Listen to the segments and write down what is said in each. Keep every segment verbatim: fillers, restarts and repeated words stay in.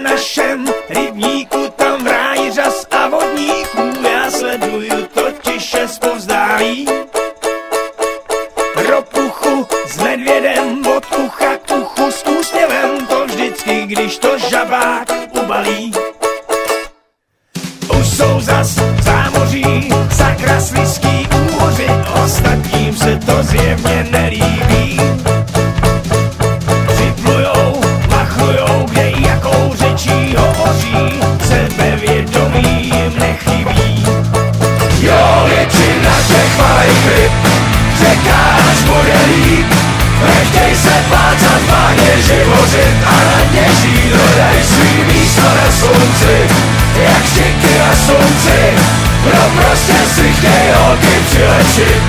našem rybníku, tam v ráji řas a vodníků. Já sleduju totiž šest povzdálí. Ropuchu s medvědem od ucha k uchu s úsměvem, to vždycky, když to žabák ubalí. Už jsou zas zámoří, sakra slizký úhoři, ostatním se to zjevně nelíbí. Připlujou, machlujou, kde jakou řečí hovoří, sebevědomí jim nechybí. Jo, většina těch malých ryb čeká, až bude líp. Nechtěj se plácat, váhně živořit a na dně žít. Hledaj svý místo na slunci, jak štiky na slunci. No prostě si chtěj holky přilečit.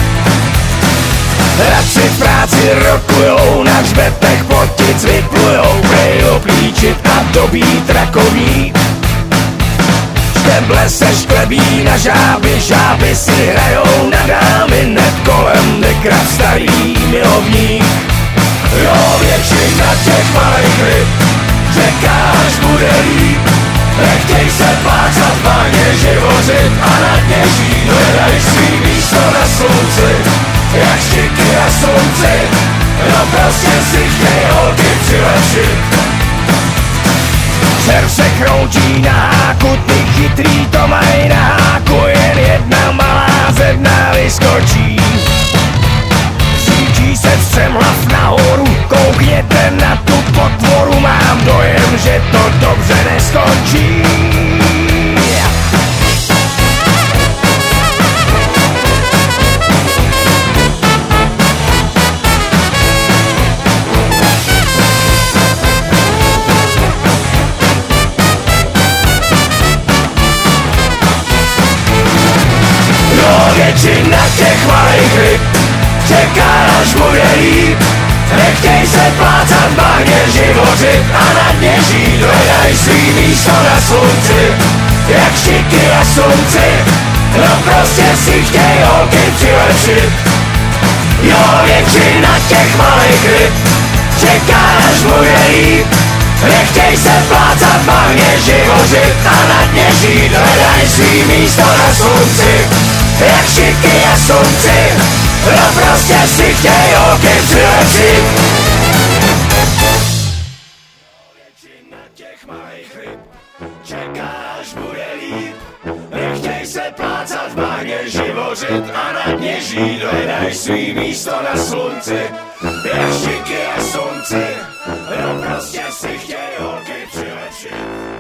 Radši v práci rokujou, na hřbetech potic vyplujou, prej oblíčit a dobít rakovní. Štemble se šklebí na žáby, žáby si hrajou na dámy, hned kolem dekrat starý milovník. Jo, většina těch malých ryb čeká, až bude líp. Nechtěj se plácat, váhně živořit a na dně žít. Hledaj svý místo na slunci, jak štiky na slunci. No prostě si chtěj holky přilepšit. Červ se kroutí na háku, ty chytrý to mají na háku, jen jedna malá ze dna vyskočí. Říčí se střem hlav nahoru, koukněte na tu potvoru, mám dojem, že to dobře neskončí. Většina těch malých ryb čeká, až bude líp. Nechtěj se plácat, váhně živořit a na dně žít. Hledaj svý místo na slunci, jak štiky na slunci. No prostě si chtěj holky přilepšit. Jo, většina těch malých ryb čeká, až bude líp. Nechtěj se plácat, váhně živořit a na dně žít. Hledaj svý místo na slunci, jak štiky a slunci. No prostě si chtěj holky přilepšit. Většina těch malých ryb čeká, až bude líp. Nechtěj se plácat, váhně živořit a na dně žít. Hledaj svý místo na slunci, jak štiky a slunci. No prostě si chtěj holky přilepšit.